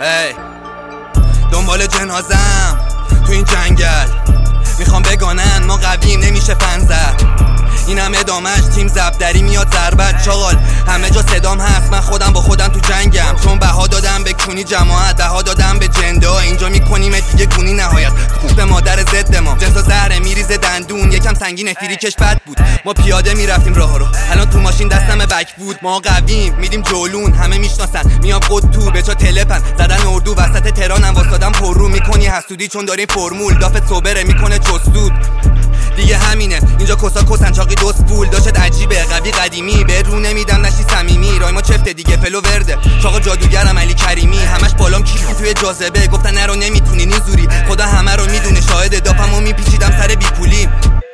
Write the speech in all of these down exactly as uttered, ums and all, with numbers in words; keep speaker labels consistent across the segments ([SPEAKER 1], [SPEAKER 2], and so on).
[SPEAKER 1] ای دنبال جنازم تو این جنگل، میخوام بگانن ما قویم نمیشه فن زد. اینم ادامش تیم زبدری میاد ضربت چاقال، همه جا صدام هست من خودم با خودم تو جنگم. چون بها دادم به کونی جماعت، بها دادم به جنده ها، اینجا میکنیم دیگه گونی نهایت. خوب مادر ضد ما جنس و زهره میریزه دندون، یکم سنگین فریکش بد بود. ما پیاده میرفتیم راه رو، الان تو ماشین دستم بک بود. ما قویم میدیم جولون، همه میشناسن میام قد تو بچا تلپن زدن اردو وسط تهرانم واسادم پر رو میکنی حسودی چون داریم فرمول دافت صبره میکنه چستود. دیگه همینه اینجا کسا کسن چاقی دوست پول داشت عجیبه قوی قدیمی به رو نمیدم نشی صمیمی. رای ما چفته دیگه فلو ورده چاقا جادوگرم علی کریمی، همش بالام کیفی توی جاذبه گفتن نرو نمیتونی نیزوری، خدا همه رو میدونه شاهد دافمو میپیچیدم سر بی پولی.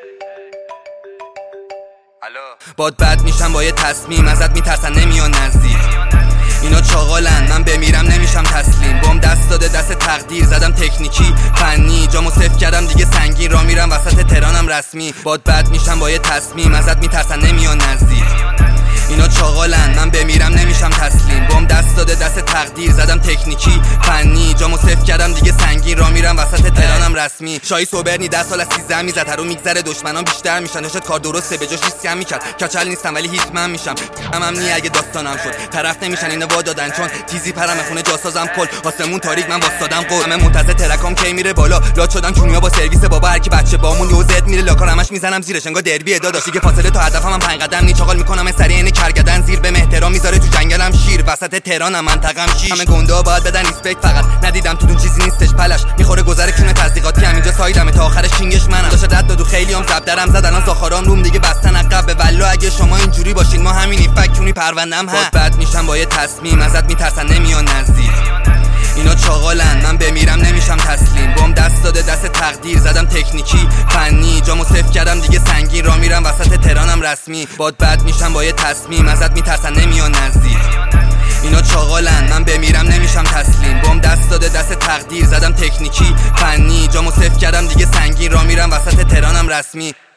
[SPEAKER 1] باد بد میشم با یه تصمیم، ازت میترسن نمیان نزدیک. اینا چاقالن من بمیرم نمیشم تسلیم. بام دست داده دست تقدیر، زدم تکنیکی فنی جامو صفر کردم دیگه سنگین. را میرم وسط تهرانم رسمی. باد بد میشم با یه تصمیم، ازت میترسن نمیان نزدیک. اینا چاقالن من بمیرم نمیشم تسلیم. بام دست داده دست تقدیر، زدم تکنیکی فنی جامو صفر کردم دیگه سنگین. را میرم وسط تهرانم رسمی. شایی سوبرنی ده سال از سیزده میزد، هرو میگذره دشمنان بیشتر میشن. داشت کار درسته به جاش ریسک هم میکرد. کچل نیستم ولی هیچ من میشم. هم هم نی اگه داستانم شد طرف نمیشن اینو وا دادن چون تیزی پرم خونه جاسازم کل آسمون تاریک من واسادم قول. همه منتظر ترکام کی میره بالا، لات شدم کونیا با سرویس بابا. هر کی بچه بامون یو زد میره لاکار، همش میزنم زیرش انگار دربی داداش. دیگه فاصله تا هدفم من پنج قدم نی چاقال میکنم سریع کرگدن زیر به احترام میذاره تو جنگلم شیر وسط تهرانم منطقم شیش. همه گنده باید بدن ریسپکت، فقط ندیدم تو دون چیزی نیستش پلش میخوره گذره کونه تصدیقاتی. همینجا سایدمه تا آخرش کینگش منم. داشت رد دادو خیلیام زبدرم زدن الان زاخارام روم دیگه بستن عقب به والله. اگه شما اینجوری باشین ما همینی فکونی پروندم ها. بد میشم با یه تصمیم، ازت میترسن نمیان نزدیک. اینا چاقالن من بمیرم نمیشم تسلیم. بام دست داده دست تقدیر، زدم تکنیکی فنی جامو صفر کردم دیگه سنگین. را میرم وسط تهرانم رسمی. باد بد میشم با یه تصمیم، ازت میترسن نمیان نزدیک. اینا چاقالن من بمیرم نمیشم تسلیم. بام دست داده دست تقدیر، زدم تکنیکی فنی جامو صفر کردم دیگه سنگین. را میرم وسط تهرانم رسمی.